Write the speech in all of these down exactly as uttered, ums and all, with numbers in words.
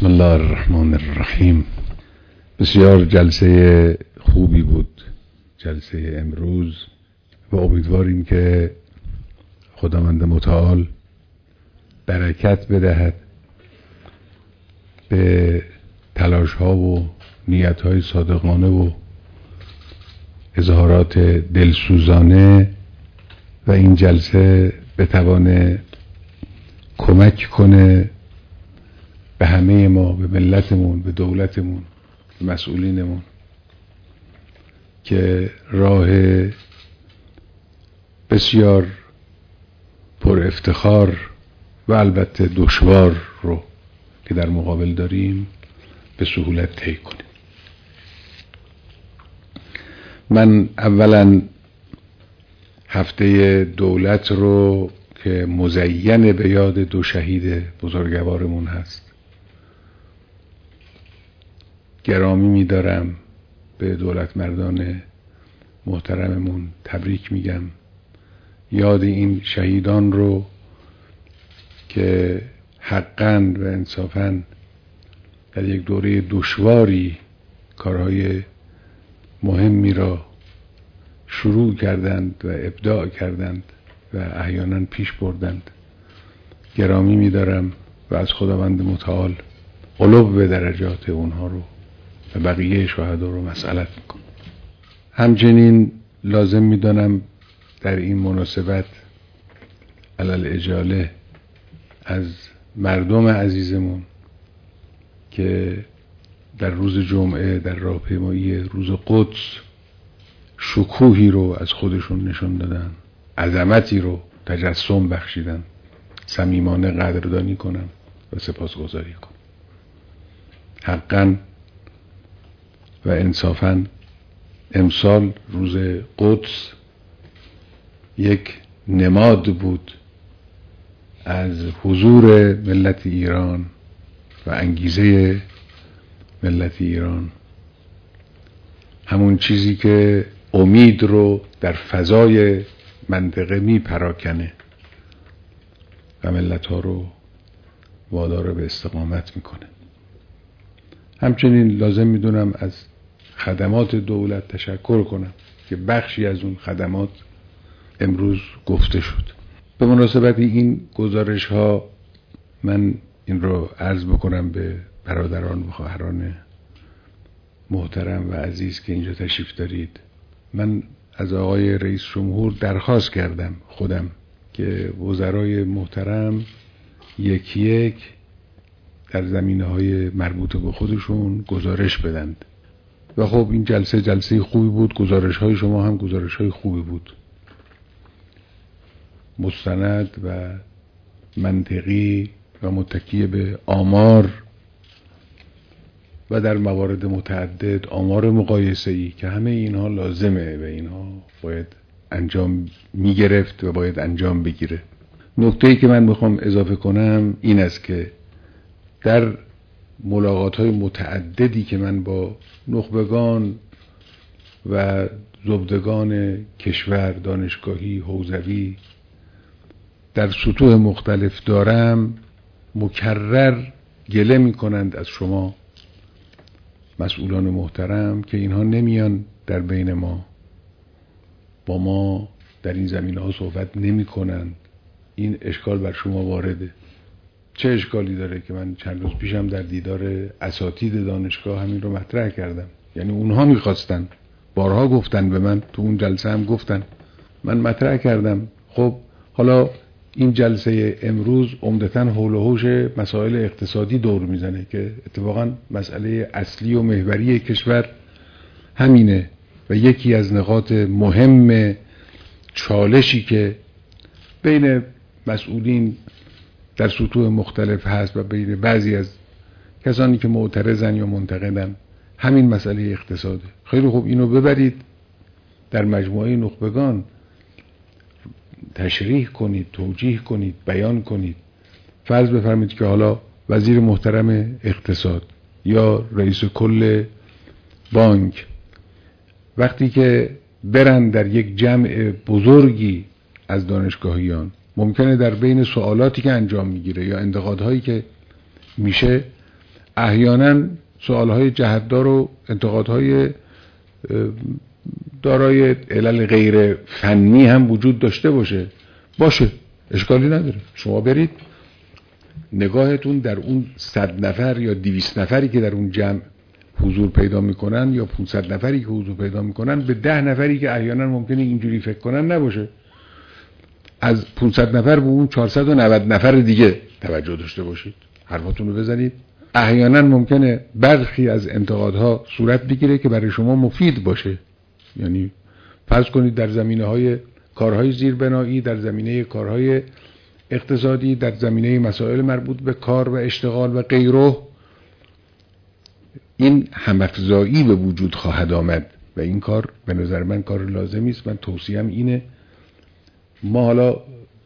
بسم الله الرحمن الرحیم. بسیار جلسه خوبی بود جلسه امروز و امیدواریم که خداوند متعال برکت بدهد به تلاش ها و نیت های صادقانه و اظهارات دلسوزانه و این جلسه بتوانه کمک کنه به همه ما، به ملتمون، به دولتمون، به مسئولینمون که راه بسیار پر افتخار و البته دشوار رو که در مقابل داریم به سهولت طی کنیم. من اولا هفته دولت رو که مزین به یاد دو شهید بزرگوارمون هست گرامی می‌دارم، به دولت مردان محترممون تبریک میگم. یاد این شهیدان رو که حقاً و انصافاً در یک دوره دشواری کارهای مهمی را شروع کردند و ابداع کردند و احیانا پیش بردند گرامی می‌دارم و از خداوند متعال علو به درجات اونها رو و بقیه شهدا رو مسئلت میکنم. همچنین لازم میدانم در این مناسبت علل اجاله از مردم عزیزمون که در روز جمعه در راهپیمایی روز قدس شکوهی رو از خودشون نشون دادن، عظمتی رو تجسم بخشیدن، صمیمانه قدردانی کنم و سپاسگزاری کنم. حقاً و انصافاً امسال روز قدس یک نماد بود از حضور ملت ایران و انگیزه ملت ایران، همون چیزی که امید رو در فضای منطقه می پراکنه و ملت ها رو وادار به استقامت میکنه. همچنین لازم میدونم از خدمات دولت تشکر کنم که بخشی از اون خدمات امروز گفته شد. به مناسبت این گزارش ها من این رو عرض بکنم به برادران و خواهران محترم و عزیز که اینجا تشریف دارید. من از آقای رئیس جمهور درخواست کردم خودم که وزرای محترم یکی یک در زمینه‌های مربوط به خودشون گزارش بدند و خب این جلسه جلسه خوبی بود. گزارش‌های شما هم گزارش‌های خوبی بود، مستند و منطقی و متکی به آمار و در موارد متعدد آمار مقایسه‌ای که همه اینها لازمه و اینها باید انجام می‌گرفت و باید انجام بگیره. نکته‌ای که من میخوام اضافه کنم این است که در ملاقات‌های متعددی که من با نخبگان و زبدگان کشور، دانشگاهی، حوزوی در سطوح مختلف دارم، مکرر گله می‌کنند از شما مسئولان محترم که اینها نمیان در بین ما، با ما در این زمینه‌ها صحبت نمی‌کنند. این اشکال بر شما وارده. چه اشکالی داره که من چند روز پیشم در دیدار اساتید دانشگاه همین رو مطرح کردم. یعنی اونها میخواستن، بارها گفتن به من، تو اون جلسه هم گفتن، من مطرح کردم. خب حالا این جلسه امروز عمدتاً حول و حوش مسائل اقتصادی دور میزنه که اتفاقاً مسئله اصلی و محوری کشور همینه و یکی از نقاط مهم چالشی که بین مسئولین در سطوح مختلف هست و بین بعضی از کسانی که معترضن یا منتقدن همین مسئله اقتصاده. خیلی خوب، اینو ببرید در مجموعه نخبگان تشریح کنید، توجیه کنید، بیان کنید. فرض بفرمایید که حالا وزیر محترم اقتصاد یا رئیس کل بانک وقتی که برن در یک جمع بزرگی از دانشگاهیان، ممکنه در بین سوالاتی که انجام میگیره یا انتقادهایی که میشه احیانا سوالهای جهتدار و انتقادهای دارای علل غیر فنی هم وجود داشته باشه باشه اشکالی نداره. شما برید نگاهتون در اون صد نفر یا دویست نفری که در اون جمع حضور پیدا میکنن یا پانصد نفری که حضور پیدا میکنن به ده نفری که احیانا ممکنه اینجوری فکر کنن نباشه. از پانصد نفر به اون چهارصد و نود نفر دیگه توجه داشته باشید، حرفاتون رو بزنید. احیانا ممکنه برخی از انتقادها صورت بگیره که برای شما مفید باشه. یعنی فرض کنید در زمینه‌های کارهای زیربنایی، در زمینه کارهای اقتصادی، در زمینه مسائل مربوط به کار و اشتغال و غیره این همافزایی به وجود خواهد آمد و این کار به نظر من کار لازمی است. من توصیه‌ام اینه ما حالا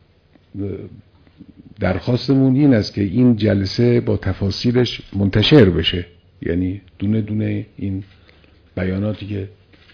درخواستمون این است که این جلسه با تفاصیلش منتشر بشه، یعنی دونه دونه این بیاناتی که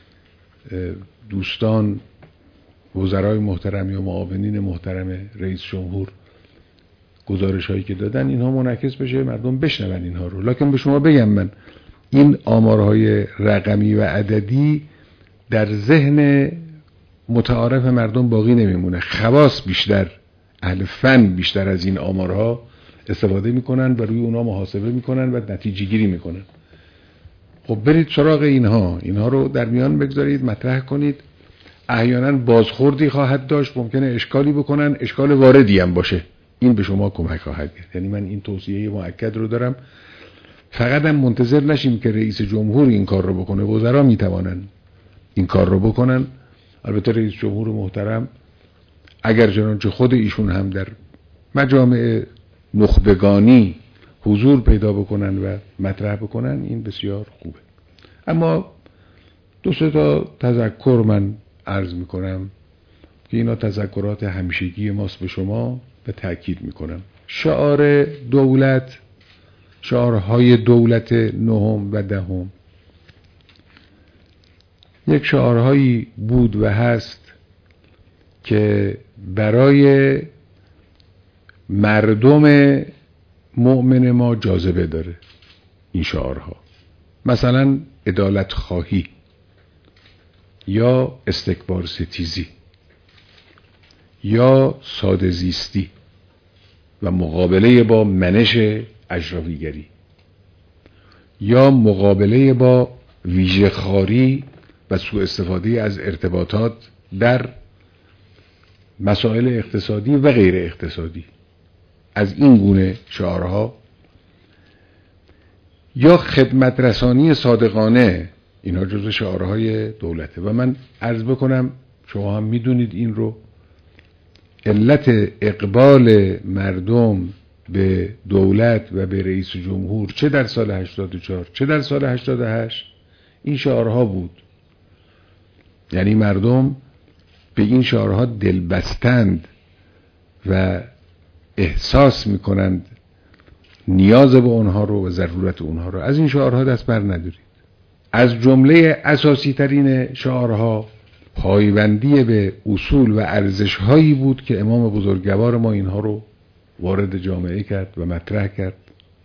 دوستان وزرای محترم یا معاونین محترم رئیس جمهور گزارش هایی که دادن اینها منعکس بشه، مردم بشنون اینها رو. لکن به شما بگم من این آمارهای رقمی و عددی در ذهن متعارف مردم باقی نمیمونه. خواص بیشتر، اهل فن بیشتر از این آمارها استفاده میکنن و روی اونا محاسبه میکنن و نتیجه گیری میکنن. خب برید سراغ اینها، اینها رو در میان بگذارید، مطرح کنید. احیانا بازخوردی خواهد داشت، ممکنه اشکالی بکنن، اشکال واردی هم باشه، این به شما کمک خواهد کرد. یعنی من این توصیه مؤکد رو دارم. فقط هم منتظر نشیم که رئیس جمهور این کار رو بکنه، وزرا میتوانن این کار رو بکنن. البته رئیس جمهور محترم اگر چنانچه خود ایشون هم در مجامع نخبگانی حضور پیدا بکنن و مطرح بکنن این بسیار خوبه. اما دو سه تا تذکر من عرض میکنم که اینا تذکرات همیشگی ماست به شما و تأکید میکنم. شعار دولت، شعارهای دولت نهم و دهم یک شعارهایی بود و هست که برای مردم مؤمن ما جاذبه داره. این شعارها مثلا عدالت خواهی یا استکبار ستیزی یا ساده زیستی و مقابله با منش اشرافیگری یا مقابله با ویژه‌خواری و سوء استفاده از ارتباطات در مسائل اقتصادی و غیر اقتصادی. از این گونه شعارها یا خدمت رسانی صادقانه، اینها جزو شعارهای دولته. و من عرض بکنم شما هم میدونید این رو، علت اقبال مردم به دولت و به رئیس جمهور چه در سال هشتاد و چهار چه در سال هشتاد و هشت این شعارها بود. یعنی مردم به این شعارها دل بستند و احساس میکنند نیاز به اونها رو و ضرورت اونها رو. از این شعارها دست بر ندارید. از جمله اساسی ترین شعارها پایبندی به اصول و ارزش هایی بود که امام بزرگوار ما اینها رو وارد جامعه کرد و مطرح کرد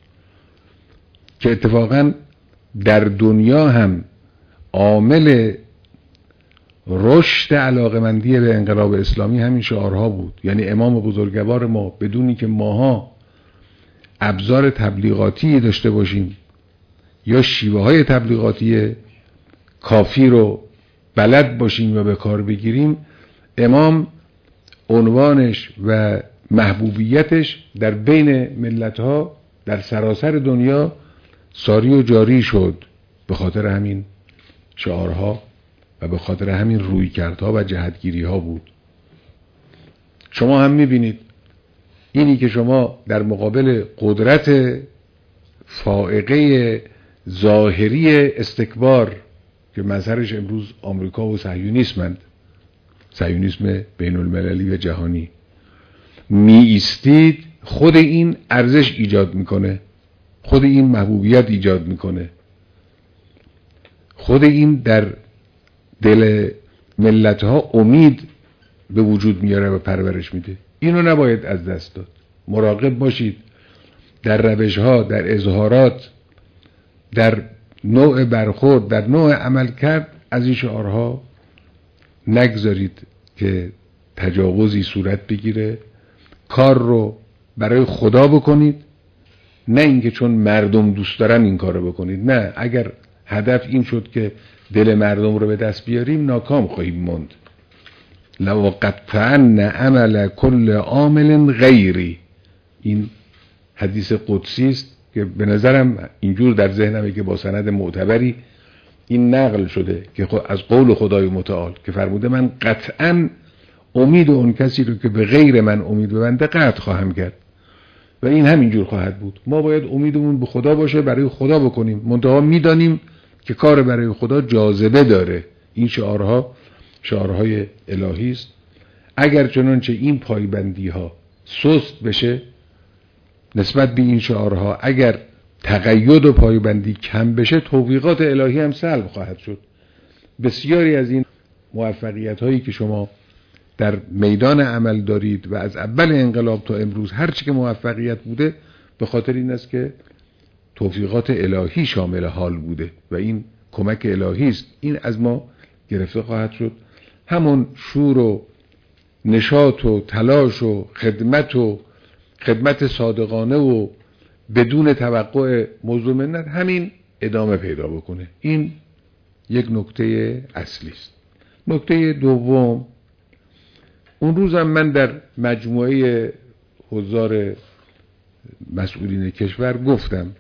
که اتفاقا در دنیا هم عامل رشد علاقمندی به انقلاب اسلامی همین شعارها بود. یعنی امام بزرگوار ما بدونی که ماها ابزار تبلیغاتی داشته باشیم یا شیوه های تبلیغاتی کافی رو بلد باشیم و به کار بگیریم، امام عنوانش و محبوبیتش در بین ملت‌ها در سراسر دنیا ساری و جاری شد به خاطر همین شعارها و به خاطر همین رویکردها و جهتگیری‌ها بود. شما هم می‌بینید اینی که شما در مقابل قدرت فائقه ظاهری استکبار که مظهرش امروز آمریکا و صهیونیسمند، صهیونیسم بین المللی و جهانی، می ایستید، خود این ارزش ایجاد میکنه، خود این محبوبیت ایجاد میکنه، خود این در دل ملت ها امید به وجود میاره و پرورش میده. اینو نباید از دست داد. مراقب باشید در روش ها، در اظهارات در نوع برخورد، در نوع عمل کرد از این شعارها نگذارید که تجاوزی صورت بگیره. کار رو برای خدا بکنید، نه اینکه چون مردم دوست دارن این کار رو بکنید. نه، اگر هدف این شد که دل مردم رو به دست بیاریم ناکام خواهیم موند. لو قطعن عمل کل عامل غیری، این حدیث قدسی است که به نظرم اینجور در ذهنمه که با سند معتبری این نقل شده که از قول خدای متعال که فرموده من قطعا امید اون کسی رو که به غیر من امید ببنده قطع خواهم کرد و این همینجور خواهد بود. ما باید امیدمون به خدا باشه، برای خدا بکنیم، منتها میدانیم که کار برای خدا جاذبه داره. این شعارها شعارهای الهی است. اگر چنانچه این پایبندی ها سست بشه نسبت به این شعارها، اگر تقید و پایبندی کم بشه، توفیقات الهی هم سلب خواهد شد. بسیاری از این موفقیت هایی که شما در میدان عمل دارید و از اول انقلاب تا امروز هر چی که موفقیت بوده به خاطر این است که توفیقات الهی شامل حال بوده و این کمک الهی است. این از ما گرفته خواهد شد. همون شور و نشاط و تلاش و خدمت و خدمت صادقانه و بدون توقع موضوع منت همین ادامه پیدا بکنه. این یک نکته اصلی است. نکته دوم، اون روزم من در مجموعه حضار مسئولین کشور گفتم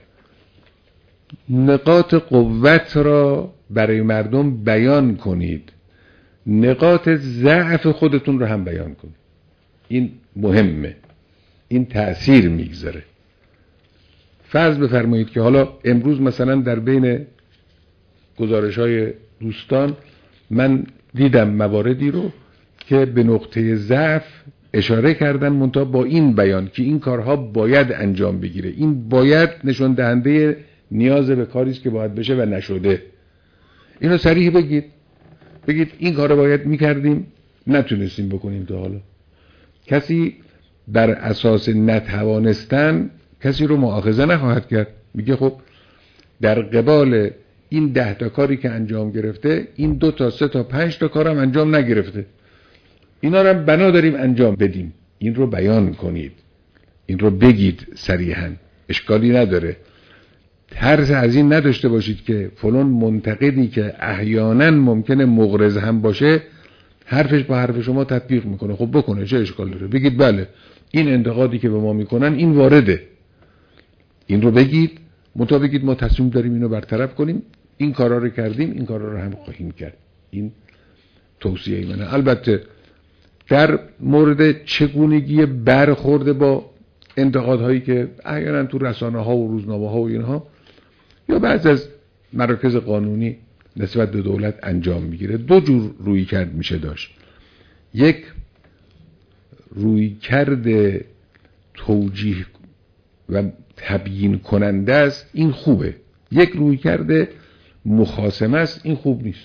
نقاط قوت را برای مردم بیان کنید، نقاط ضعف خودتون رو هم بیان کنید. این مهمه، این تأثیر میگذاره. فرض بفرمایید که حالا امروز مثلا در بین گزارش‌های دوستان من دیدم مواردی رو که به نقطه ضعف اشاره کردن، منتها با این بیان که این کارها باید انجام بگیره، این باید نشون دهنده نیاز به کاری است که باید بشه و نشده. اینو صریح بگید، بگید این کارو باید میکردیم نتونستیم بکنیم تا حالا. کسی بر اساس نتوانستن کسی رو مؤاخذه نخواهد کرد. میگه خب در قبال این ده تا کاری که انجام گرفته این دو تا سه تا پنج تا کارم انجام نگرفته، اینا رو بنا داریم انجام بدیم. این رو بیان کنید، این رو بگید صریحاً، اشکالی نداره. ترس از این نداشته باشید که فلان منتقدی که احیانا ممکنه مغرض هم باشه حرفش با حرف شما تطبیق میکنه. خب بکنه، چه اشکال داره؟ بگید بله این انتقادی که به ما میکنن این وارده، این رو بگید، منتها بگید ما تصمیم داریم اینو برطرف کنیم، این کارا رو کردیم، این کارا رو هم خواهیم کرد. این توصیه منه. البته در مورد چگونگی برخورد با انتقادهایی که احیانا تو رسانه ها و روزنامه ها و اینها یا بعض از مراکز قانونی نسبت به دولت انجام میگیره، دو جور روی کرد میشه داشت. یک روی کرد توجیه و تبیین کننده است، این خوبه. یک روی کرد مخاصمه است، این خوب نیست.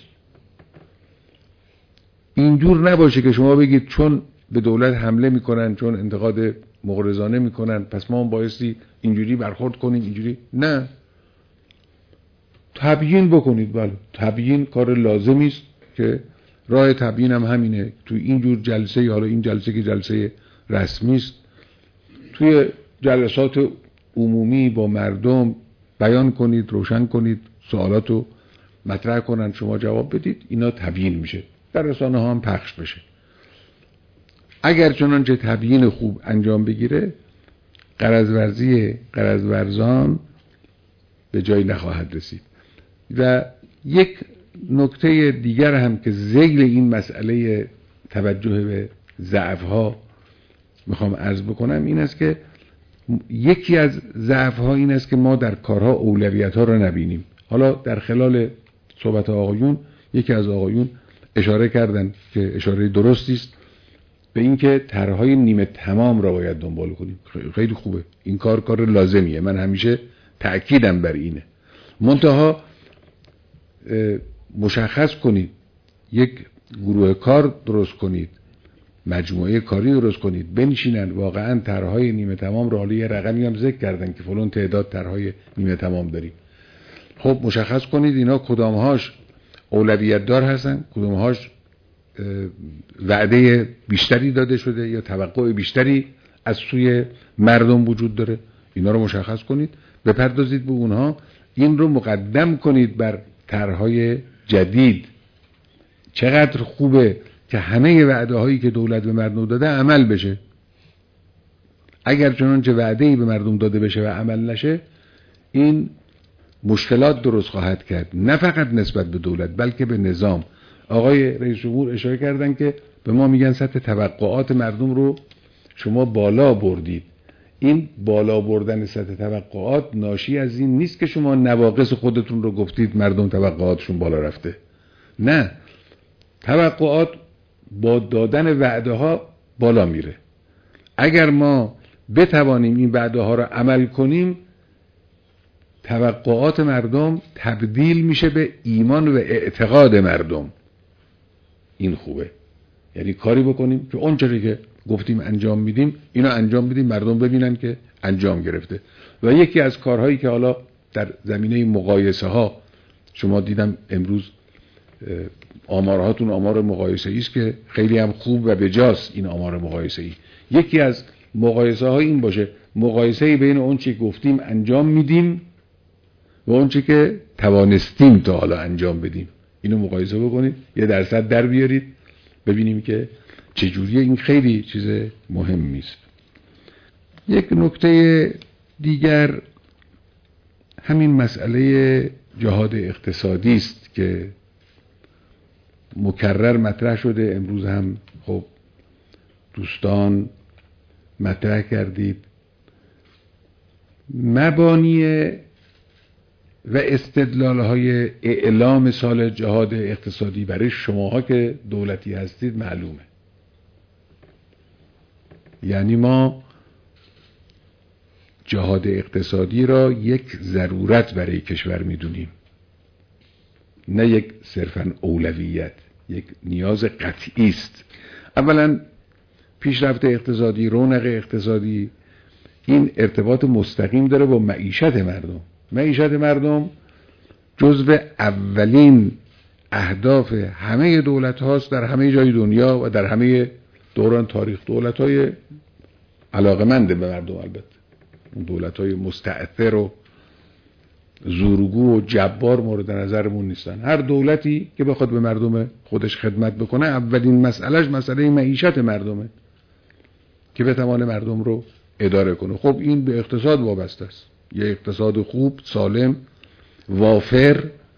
اینجور نباشه که شما بگید چون به دولت حمله میکنن، چون انتقاد مغرضانه میکنن پس ما هم بایستی اینجوری برخورد کنیم، اینجوری نه. تبیین بکنید. بله تبیین کار لازمی است که راه تبیین هم همینه. توی اینجور جلسه یا حالا این جلسه که جلسه رسمی است، توی جلسات عمومی با مردم بیان کنید، روشن کنید، سوالاتو مطرح کنن، شما جواب بدید، اینا تبیین میشه، در رسانه ها هم پخش بشه. اگر چنانچه تبیین خوب انجام بگیره غرض ورزی غرض ورزان به جایی نخواهد رسید. و یک نکته دیگر هم که ذیل این مسئله توجه به ضعف ها میخوام عرض بکنم این است که یکی از ضعف ها این است که ما در کارها اولویت ها رو نبینیم. حالا در خلال صحبت آقایون یکی از آقایون اشاره کردن که اشاره درستی است به اینکه طرح‌های نیمه تمام را باید دنبال کنیم. خیلی خوبه، این کار کار لازمیه، من همیشه تأکیدم بر اینه. منتها مشخص کنید، یک گروه کار درست کنید، مجموعه کاری درست کنید، بنشینن واقعا طرح‌های نیمه تمام را، حالا یه رقمی هم ذکر کردن که فلان تعداد طرح‌های نیمه تمام داریم، خب مشخص کنید اینا کدامهاش اولویت دار هستن، کدامهاش وعده بیشتری داده شده یا توقع بیشتری از سوی مردم وجود داره. اینا رو مشخص کنید، بپردازید به اونها، این رو مقدم کنید بر طرح‌های جدید. چقدر خوبه که همه وعده هایی که دولت به مردم داده عمل بشه. اگر چنانچه وعده‌ای به مردم داده بشه و عمل نشه، این مشکلات درست خواهد کرد، نه فقط نسبت به دولت بلکه به نظام. آقای رئیس جمهور اشاره کردن که به ما میگن سطح توقعات مردم رو شما بالا بردید. این بالا بردن سطح توقعات ناشی از این نیست که شما نواقص خودتون رو گفتید مردم توقعاتشون بالا رفته. نه، توقعات با دادن وعده ها بالا میره. اگر ما بتوانیم این وعده ها رو عمل کنیم، توقعات مردم تبدیل میشه به ایمان و اعتقاد مردم. این خوبه، یعنی کاری بکنیم که اون چیزی که گفتیم انجام میدیم اینو انجام بدیم، مردم ببینن که انجام گرفته. و یکی از کارهایی که حالا در زمینه مقایسه ها شما دیدم امروز آمارهاتون آمار مقایسه ای است که خیلی هم خوب و بجاست. این آمار مقایسه ای یکی از مقایسه ها این باشه، مقایسه بین اون چی گفتیم انجام میدیم و اون چی که توانستیم تا حالا انجام بدیم. اینو مقایسه بکنید، یه درصد در بیارید، ببینیم که چجوریه. این خیلی چیز مهمی است. یک نکته دیگر همین مسئله جهاد اقتصادی است که مکرر مطرح شده. امروز هم خب دوستان مطرح کردید. مبانی و استدلال‌های اعلام سال جهاد اقتصادی برای شماها که دولتی هستید معلومه. یعنی ما جهاد اقتصادی را یک ضرورت برای کشور میدونیم، نه یک صرفاً اولویت، یک نیاز قطعی است. اولا پیشرفت اقتصادی، رونق اقتصادی، این ارتباط مستقیم داره با معیشت مردم. معیشت مردم جزو اولین اهداف همه دولت هاست در همه جای دنیا و در همه دوران تاریخ. دولت های علاقمند به مردم، البته دولت های مستأثر و زورگو و جبار مورد نظرمون نیستن. هر دولتی که بخواد به مردم خودش خدمت بکنه اولین مسئلهش مسئله معیشت مردمه که بتوانه مردم رو اداره کنه. خب این به اقتصاد وابسته است. یه اقتصاد خوب، سالم، وافر،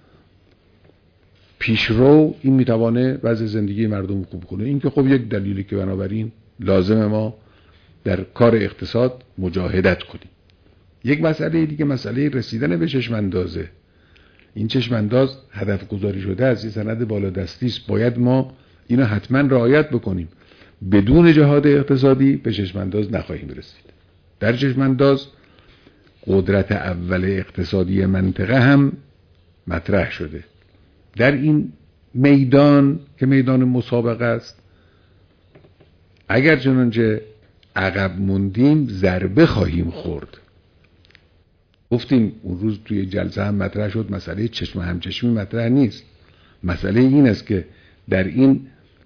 پیشرو، این میتوانه وضع زندگی مردم خوب کنه. این که خب یک دلیلی که بنابراین لازم ما در کار اقتصاد مجاهدت کنیم. یک مسئله دیگه مسئله رسیدن به چشماندازه. این چشمانداز هدف گذاری شده از این سند بالادستی است. باید ما اینو حتما رعایت بکنیم. بدون جهاد اقتصادی به چشمانداز نخواهیم رسید. در چشمانداز قدرت اول اقتصادی منطقه هم مطرح شده. در این میدان که میدان مسابقه است، اگر چنانچه عقب موندیم ضربه خواهیم خورد. گفتیم اون روز توی جلسه هم مطرح شد، مسئله چشم همچشمی مطرح نیست. مسئله این است که در این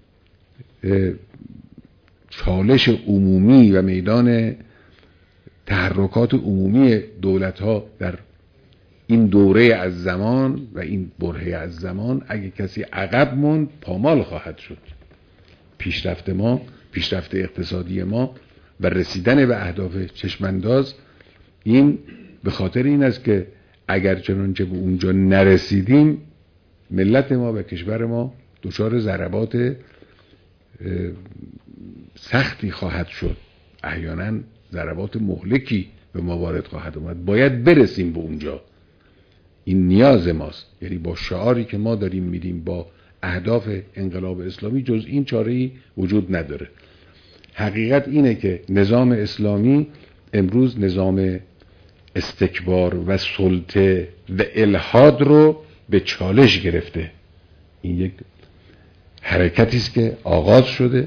چالش عمومی و میدان تحرکات عمومی دولت ها در این دوره از زمان و این برهه از زمان، اگه کسی عقب موند پامال خواهد شد. پیشرفت ما، پیشرفت اقتصادی ما و رسیدن به اهداف چشمانداز، این به خاطر این است که اگر چنانچه به اونجا نرسیدیم ملت ما و کشور ما دچار ضربات سختی خواهد شد. احیانا ضربات مهلکی به ما وارد خواهد اومد. باید برسیم به اونجا. این نیاز ماست. یعنی با شعاری که ما داریم میدیم، با اهداف انقلاب اسلامی، جز این چاره‌ای وجود نداره. حقیقت اینه که نظام اسلامی امروز نظام استکبار و سلطه و الحاد رو به چالش گرفته. این یک حرکتی است که آغاز شده.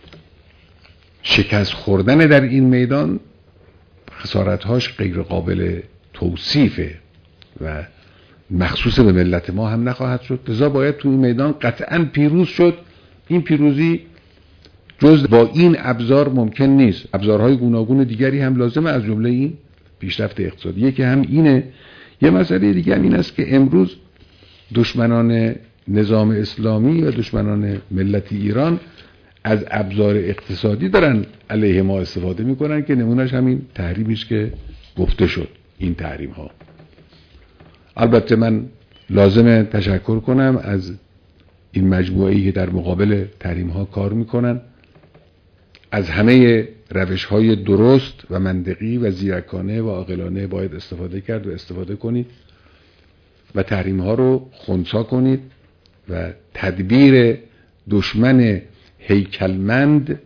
شکست خوردن در این میدان خسارت‌هاش غیر قابل توصیفه و مخصوص به ملت ما هم نخواهد شد. لذا باید تو این میدان قطعا پیروز شد. این پیروزی جز با این ابزار ممکن نیست. ابزارهای گوناگون دیگری هم لازمه، از جمله این پیشرفت اقتصادی که هم اینه. یه مسئله دیگه هم این است که امروز دشمنان نظام اسلامی و دشمنان ملت ایران از ابزار اقتصادی دارن علیه ما استفاده میکنن که نمونهش همین تحریمی است که گفته شد. این تحریم ها، البته من لازمه تشکر کنم از این مجموعه‌ای که در مقابل تحریم ها کار میکنن. از همه روش های درست و منطقی و زیرکانه و عاقلانه باید استفاده کرد و استفاده کنید و تحریم ها رو خنثی کنید و تدبیر دشمن هیکلمند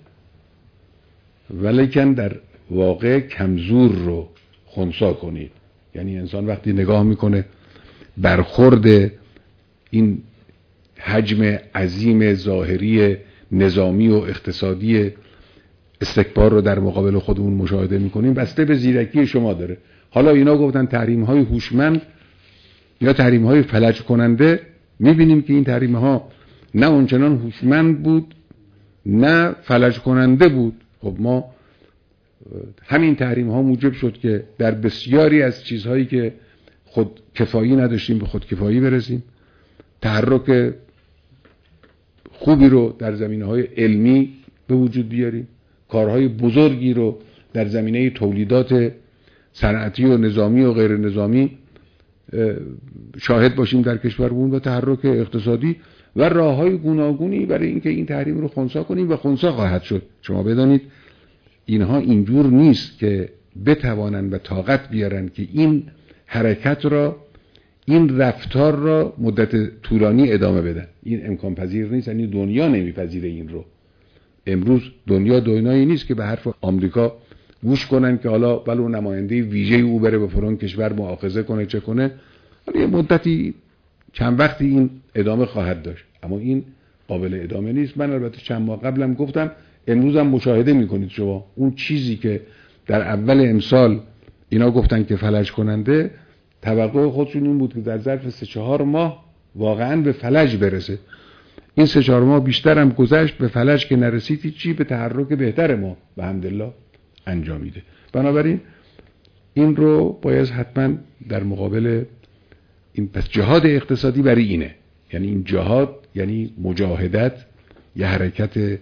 ولیکن در واقع کمزور رو خنثی کنید. یعنی انسان وقتی نگاه میکنه برخورد این حجم عظیم ظاهری نظامی و اقتصادی استکبار رو در مقابل خودمون مشاهده میکنیم، بسته به زیرکی شما داره. حالا اینا گفتن تحریم های هوشمند یا تحریم های فلج کننده. میبینیم که این تحریم ها نه اونچنان هوشمند بود نه فلج کننده بود. خب ما همین تحریم ها موجب شد که در بسیاری از چیزهایی که خود کفایی نداشتیم به خود کفایی برسیم. تحرک خوبی رو در زمینه‌های علمی به وجود بیاریم. کارهای بزرگی رو در زمینه تولیدات صنعتی و نظامی و غیر نظامی شاهد باشیم در کشورمون و تحرک اقتصادی و راههای گوناگونی برای اینکه این تحریم رو خنثی کنیم و خنثی خواهد شد. شما بدانید اینها اینجور نیست که بتوانند و طاقت بیارن که این حرکت را، این رفتار را مدت طولانی ادامه بدن. این امکان پذیر نیست. یعنی دنیا نمیپذیره این رو. امروز دنیا دنیایی نیست که به حرف آمریکا گوش کنن که حالا ولو نماینده ویژه او بره به فلان کشور مؤاخذه کنه چه کنه. حالا یه مدتی چند وقتی این ادامه خواهد داشت، اما این قابل ادامه نیست. من البته چند ماه قبلم گفتم، امروز هم مشاهده میکنید شما اون چیزی که در اول امسال اینا گفتن که فلج کننده، توقع خودشون این بود که در ظرف سه چهار ماه واقعا به فلج برسه. این سه چهار ماه بیشتر هم گذشت، به فلج که نرسید چی، به تحرک بهتر ما به حمدالله انجامیده. بنابراین این رو باید حتما در مقابل این، پس جهاد اقتصادی برای اینه. یعنی این جهاد یعنی مجاهدت، یه حرکت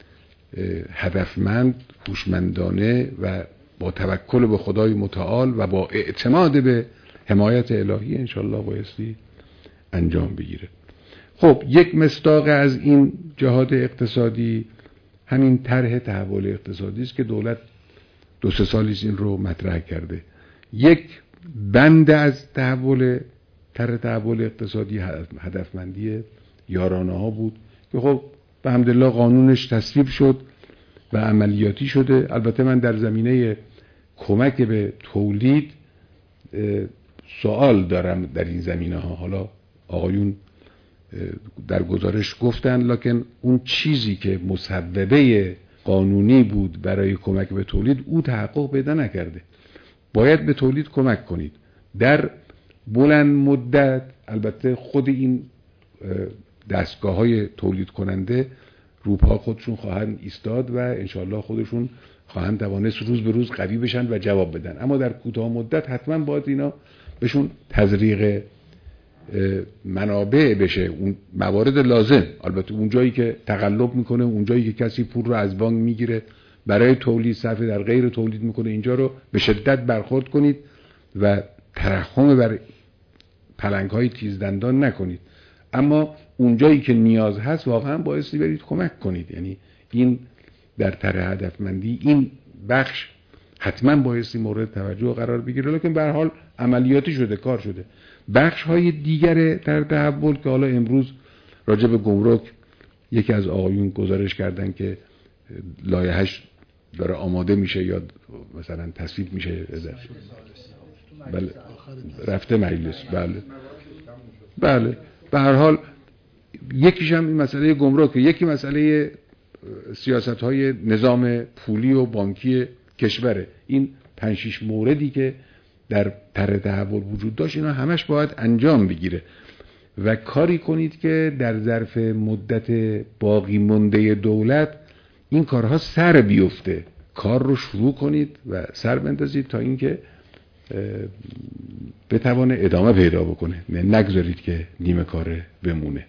هدفمند، هوشمندانه و با توکل به خدای متعال و با اعتماد به حمایت الهی انشالله بایستی انجام بگیره. خب یک مصداق از این جهاد اقتصادی همین طرح تحول اقتصادی است که دولت دو سه سالی این رو مطرح کرده. یک بند از تحول طرح تحول اقتصادی هدفمندی یارانه ها بود که خب به حمدالله قانونش تصویب شد و عملیاتی شده. البته من در زمینه کمک به تولید سوال دارم در این زمینه ها. حالا آقایون در گزارش گفتن، لکن اون چیزی که مسببه قانونی بود برای کمک به تولید او تحقق پیدا نکرده. باید به تولید کمک کنید در بلند مدت. البته خود این دستگاه های تولید کننده روپا خودشون خواهند ایستاد و انشاءالله خودشون خواهند توانست روز به روز قوی بشن و جواب بدن، اما در کوتاه مدت حتما باید اینا بهشون تزریق منابع بشه، اون موارد لازم. البته اون جایی که تقلب میکنه، اون جایی که کسی پول رو از بانک میگیره برای تولید صرف در غیر تولید میکنه، اینجا رو به شدت برخورد کنید و ترحم بر پلنگ های تیزدندان نکنید. اما اون جایی که نیاز هست واقعا بایستی برید کمک کنید. یعنی این در طرح هدفمندی این بخش حتما بایستی مورد توجه قرار بگیره، لیکن به هر حال عملیاتی شده، کار شده. بخش های دیگر در تحول که حالا امروز راجع به گمرک یکی از آقایون گزارش کردن که لایحه‌اش داره آماده میشه یا مثلا تصویب میشه، بله رفته مجلس، بله بله به هر حال یکیش هم این مسئله گمرک، یکی مسئله سیاست های نظام پولی و بانکی کشوره. این پنج شش موردی که در طرح تحول وجود داشت، اینا همش باید انجام بگیره و کاری کنید که در ظرف مدت باقی مونده دولت این کارها سر بیفته. کار رو شروع کنید و سر بندازید تا اینکه بتوانه ادامه پیدا بکنه، نه نگذارید که نیمه کاره بمونه.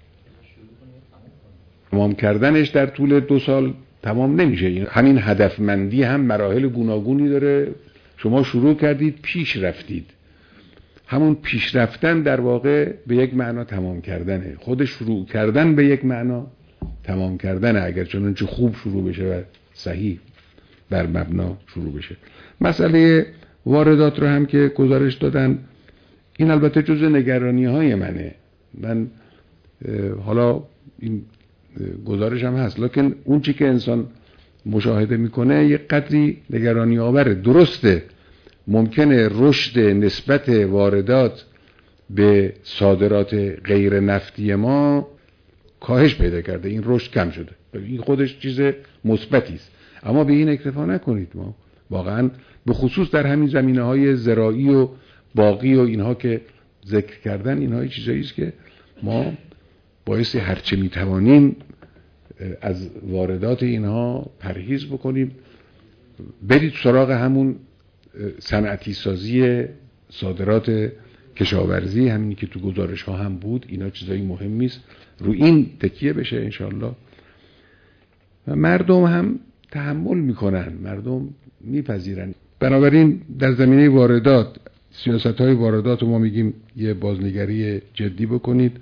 تمام کردنش در طول دو سال تمام نمیشه. همین هدفمندی هم مراحل گوناگونی داره. شما شروع کردید، پیش رفتید. همون پیش رفتن در واقع به یک معنا تمام کردنه. خود شروع کردن به یک معنا تمام کردنه، اگر چنانچه خوب شروع بشه و صحیح بر مبنا شروع بشه. مسئله واردات رو هم که گزارش دادن، این البته جزء نگرانی های منه. من حالا این گزارش هم هست، لکن اون چی که انسان مشاهده میکنه یک قدری نگرانی آوره. درسته ممکنه رشد نسبت واردات به صادرات غیر نفتی ما کاهش پیدا کرده، این رشد کم شده، این خودش چیز مثبتی است، اما به این اکتفا نکنید. ما واقعا به خصوص در همین زمینه های زراعی و باغی و اینها که ذکر کردن، اینها چیزایی است که ما بایستی هرچه میتوانیم از واردات اینها پرهیز بکنیم، برید سراغ همون صنعتی سازی صادرات کشاورزی، همینی که تو گزارش ها هم بود. اینا چیزایی مهمی است، رو این تکیه بشه انشالله. و مردم هم تحمل میکنن، مردم میپذیرن. بنابراین در زمینه واردات، سیاست های واردات رو ما میگیم یه بازنگری جدی بکنید،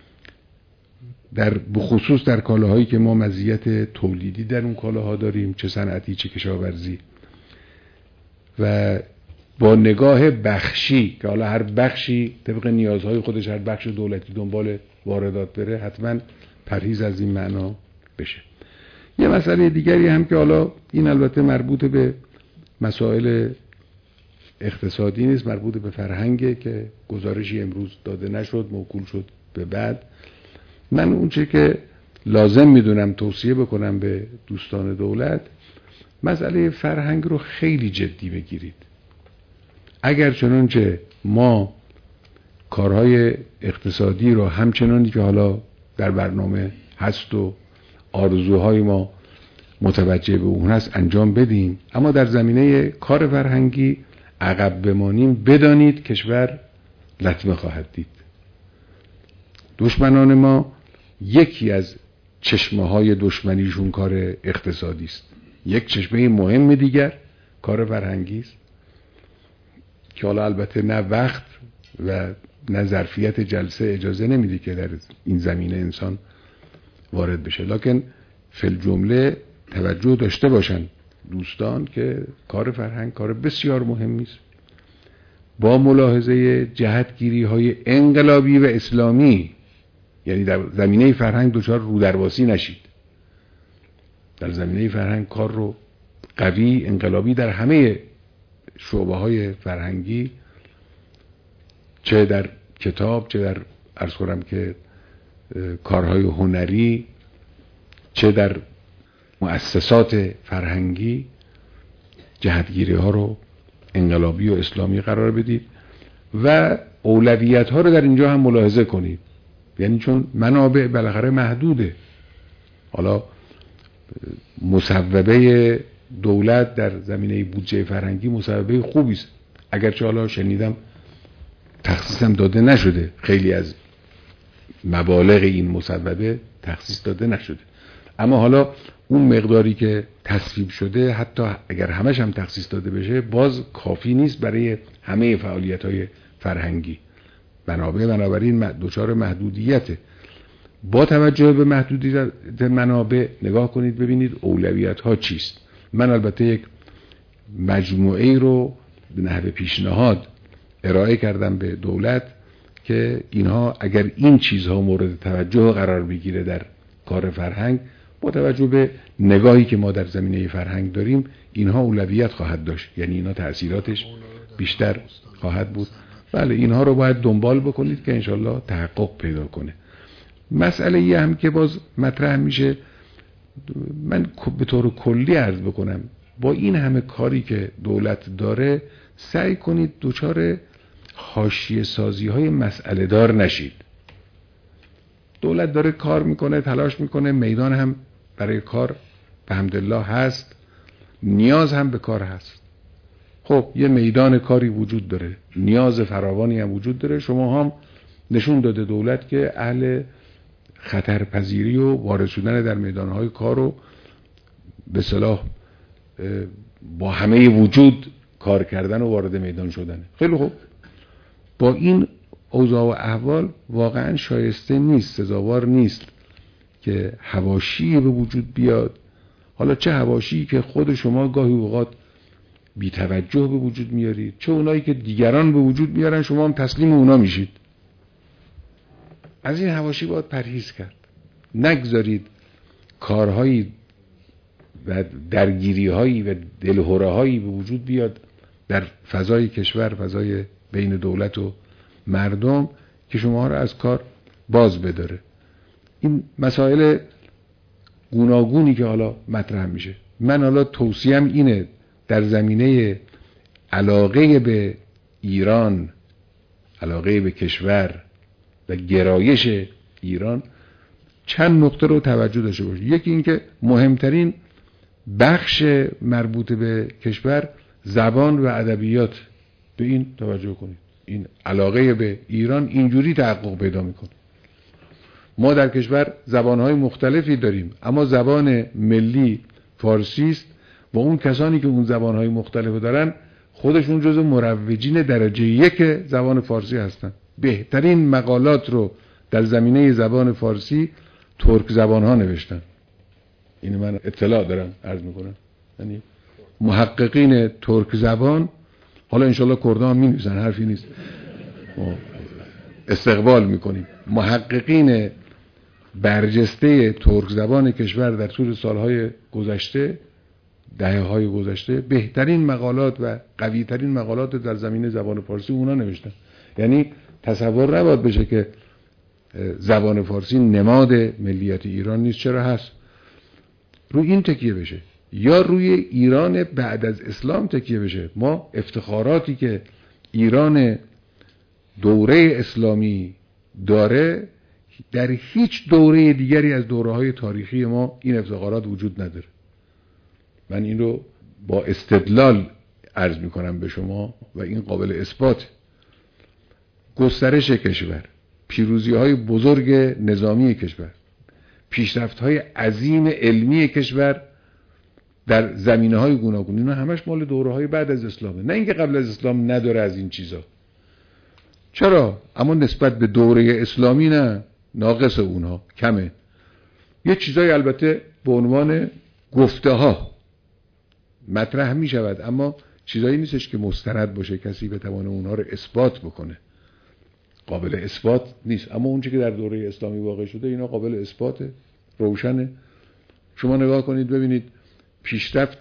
در بخصوص در کالاهایی که ما مزیت تولیدی در اون کالاها داریم، چه صنعتی چه کشاورزی، و با نگاه بخشی که حالا هر بخشی طبق نیازهای خودش، هر بخش دولتی دنبال واردات بره، حتما پرهیز از این معنا بشه. یه مسئله دیگری هم که حالا این البته مربوط به مسائل اقتصادی نیست، مربوط به فرهنگه که گزارشی امروز داده نشد، موکول شد به بعد. من اون چه که لازم میدونم توصیه بکنم به دوستان دولت، مسئله فرهنگ رو خیلی جدی بگیرید. اگر چنانچه ما کارهای اقتصادی رو همچنانی که حالا در برنامه هست و آرزوهای ما متوجه به اون هست انجام بدیم، اما در زمینه کار فرهنگی عقب بمانیم، بدانید کشور لطمه خواهد دید. دشمنان ما یکی از چشمه های دشمنیشون کار اقتصادی است. یک چشمه مهم دیگر کار فرهنگی است که حالا البته نه وقت و نه ظرفیت جلسه اجازه نمیده که در این زمینه انسان وارد بشه، لکن فی الجمله توجه داشته باشن دوستان که کار فرهنگ کار بسیار مهمی است. با ملاحظه جهتگیری های انقلابی و اسلامی، یعنی در زمینه فرهنگ دچار رودرواسی نشید. در زمینه فرهنگ کار رو قوی انقلابی در همه شعبه های فرهنگی، چه در کتاب، چه در عرض کنم که کارهای هنری، چه در مؤسسات فرهنگی، جهتگیری ها رو انقلابی و اسلامی قرار بدید و اولویت ها رو در اینجا هم ملاحظه کنید. یعنی چون منابع بالاخره محدوده، حالا مصوبه دولت در زمینه بودجه فرهنگی مصوبه خوبی است، اگرچه حالا شنیدم تخصیصم داده نشده، خیلی از مبالغ این مصوبه تخصیص داده نشده، اما حالا اون مقداری که تصویب شده حتی اگر همش هم تخصیص داده بشه باز کافی نیست برای همه فعالیت‌های فرهنگی. منابع بنابراین دچار محدودیته. با توجه به محدودیت منابع نگاه کنید ببینید اولویت ها چیست. من البته یک مجموعه رو به نحو پیشنهاد ارائه کردم به دولت که اینها اگر این چیزها مورد توجه قرار بگیره در کار فرهنگ، با توجه به نگاهی که ما در زمینه فرهنگ داریم، اینها اولویت خواهد داشت، یعنی اینها تأثیراتش بیشتر خواهد بود. بله اینها رو باید دنبال بکنید که انشالله تحقق پیدا کنه. مسئله ای هم که باز مطرح میشه، من به طور کلی عرض بکنم، با این همه کاری که دولت داره سعی کنید دچار حاشیه سازی های مسئله دار نشید. دولت داره کار میکنه، تلاش میکنه، میدان هم برای کار به حمدالله هست، نیاز هم به کار هست. خب یه میدان کاری وجود داره، نیاز فراوانی هم وجود داره. شما هم نشون داده دولت که اهل خطرپذیری و وارد شدن در میدانهای کار رو به صلاح با همه وجود کار کردن و وارد میدان شدن. خیلی خوب، با این اوضاع و احوال واقعا شایسته نیست، سزاوار نیست که حواشی به وجود بیاد. حالا چه حواشی که خود شما گاهی اوقات بی توجه به وجود میارید، چه اونایی که دیگران به وجود میارن شما هم تسلیم اونا میشید. از این حواشی باید پرهیز کرد. نگذارید کارهایی و درگیری‌هایی و دلهره‌هایی به وجود بیاد در فضای کشور، فضای بین دولت و مردم که شما را از کار باز بداره. این مسائل گوناگونی که حالا مطرح میشه، من حالا توصیهم اینه در زمینه علاقه به ایران، علاقه به کشور و گرایش ایران چند نکته رو توجه داشته باشید. یکی این که مهمترین بخش مربوط به کشور زبان و ادبیات، به این توجه کنید. این علاقه به ایران اینجوری تحقق پیدا میکنه. ما در کشور زبانهای مختلفی داریم، اما زبان ملی فارسی است و اون کسانی که اون زبانهای مختلف دارن خودشون جزو مروجین درجه یک زبان فارسی هستن. بهترین مقالات رو در زمینه زبان فارسی ترک زبانها نوشتن. این من اطلاع دارم عرض میکنم. یعنی محققین ترک زبان، حالا انشالله کردها هم می نویسن، حرفی نیست، استقبال میکنیم. محققین برجسته ترک زبان کشور در طول سالهای گذشته، دهه‌های گذشته، بهترین مقالات و قوی‌ترین مقالات در زمینه زبان فارسی اونا نوشتن. یعنی تصور نباید بشه که زبان فارسی نماد ملیت ایران نیست. چرا هست؟ روی این تکیه بشه یا روی ایران بعد از اسلام تکیه بشه. ما افتخاراتی که ایران دوره اسلامی داره در هیچ دوره دیگری از دوره‌های تاریخی ما این افتخارات وجود نداره. من این رو با استدلال عرض میکنم به شما و این قابل اثبات. گسترش کشور، پیروزی‌های بزرگ نظامی کشور، پیشرفت‌های عظیم علمی کشور در زمینه‌های گوناگون، اینا همش مال دوره‌های بعد از اسلامه، نه اینکه قبل از اسلام نداره از این چیزا. چرا؟ اما نسبت به دوره اسلامی نه، ناقص اونها، کمه. یه چیزای البته به عنوان گفته ها مطرح می شود، اما چیزایی نیستش که مستند باشه کسی بتونه اونها رو اثبات بکنه. قابل اثبات نیست. اما اون چیزی که در دوره اسلامی واقع شده اینا قابل اثباته، روشنه. شما نگاه کنید ببینید پیشرفت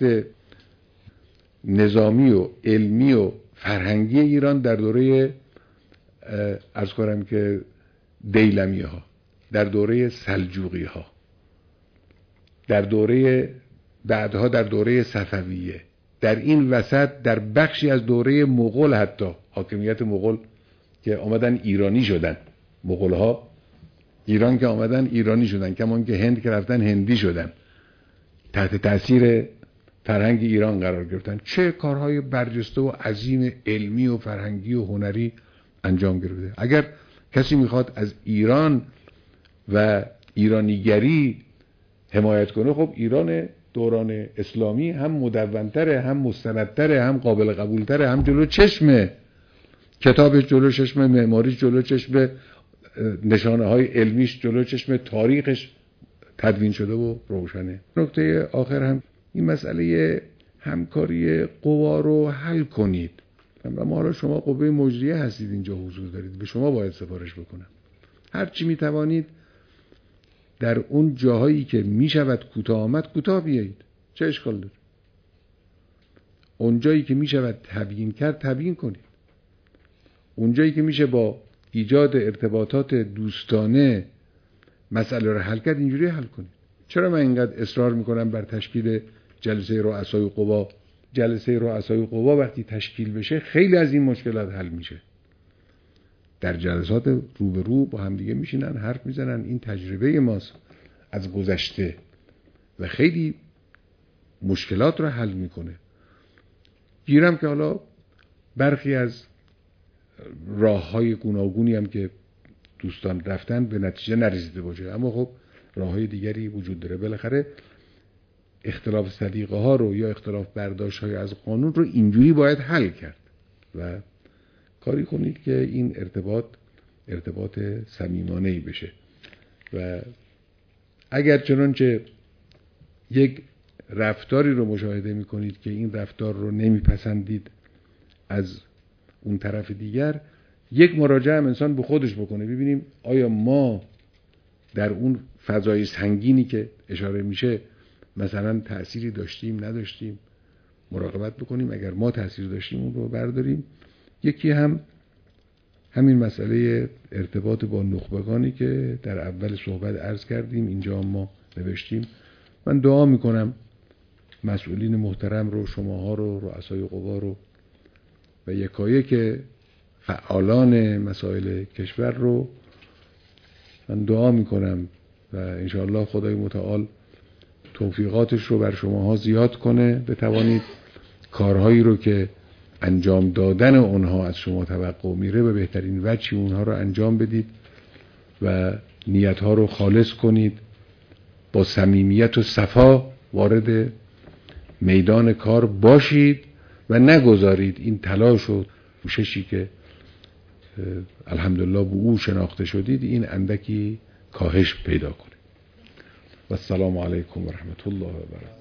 نظامی و علمی و فرهنگی ایران در دوره عرض کنم که دیلمی ها، در دوره سلجوقی ها، در دوره بعدها در دوره صفویه، در این وسط در بخشی از دوره مغول، حتی حاکمیت مغول که آمدن ایرانی شدن، مغول ها ایران که آمدن ایرانی شدن، کمان که هند که رفتن هندی شدن، تحت تاثیر فرهنگ ایران قرار گرفتن. چه کارهای برجسته و عظیم علمی و فرهنگی و هنری انجام گرفته. اگر کسی میخواد از ایران و ایرانیگری حمایت کنه، خب ایران دوران اسلامی هم مدونتره، هم مستندتره، هم قابل قبولتره، هم جلو چشمه، کتابش جلو چشمه، معماریش جلو چشمه، نشانه های علمیش جلو چشمه، تاریخش تدوین شده و روشنه. نکته آخر هم این مسئله همکاری قوا رو حل کنید. اما حالا شما قوه مجریه هستید، اینجا حضور دارید، به شما باید سفارش بکنم. هر چی می توانید در اون جاهایی که می شود کوتاه آمد کوتاه بیایید، چه اشکال داره؟ اون جایی که می شود تبیین کرد تبیین کنید. اون جایی که میشه با ایجاد ارتباطات دوستانه مسئله رو حل کرد اینجوری حل کنید. چرا من اینقدر اصرار میکنم بر تشکیل جلسه رؤسای قوا جلسه رؤسای قوا وقتی تشکیل بشه خیلی از این مشکلات حل میشه. در جلسات رو به رو با هم دیگه میشینن حرف میزنن، این تجربه ماست از گذشته و خیلی مشکلات رو حل میکنه. گیرم که حالا برخی از راههای گوناگونی هم که دوستان رفتن به نتیجه نرسیده باشه، اما خب راههای دیگری وجود داره. بالاخره اختلاف سلیقه ها رو یا اختلاف برداشت های از قانون رو اینجوری باید حل کرد و کاری کنید که این ارتباط ارتباط صمیمانه‌ای بشه. و اگر چنانچه یک رفتاری رو مشاهده میکنید که این رفتار رو نمیپسندید از اون طرف دیگر، یک مراجعه هم انسان به خودش بکنه، ببینیم آیا ما در اون فضای سنگینی که اشاره میشه مثلا تأثیری داشتیم نداشتیم، مراقبت بکنیم. اگر ما تأثیر داشتیم اون رو برداریم. یکی هم همین مسئله ارتباط با نخبگانی که در اول صحبت عرض کردیم، اینجا ما نوشتیم. من دعا میکنم مسئولین محترم رو، شماها رو، رؤسای قوا رو و یکایک فعالان مسائل کشور رو من دعا میکنم و انشاءالله خدای متعال توفیقاتش رو بر شماها زیاد کنه، بتوانید کارهایی رو که انجام دادن اونها از شما توقع میره به بهترین وجهی اونها رو انجام بدید و نیتها رو خالص کنید، با صمیمیت و صفا وارد میدان کار باشید و نگذارید این تلاش و کوششی که الحمدلله به او شناخته شدید این اندکی کاهش پیدا کنه. و السلام علیکم و رحمت الله و برکاته.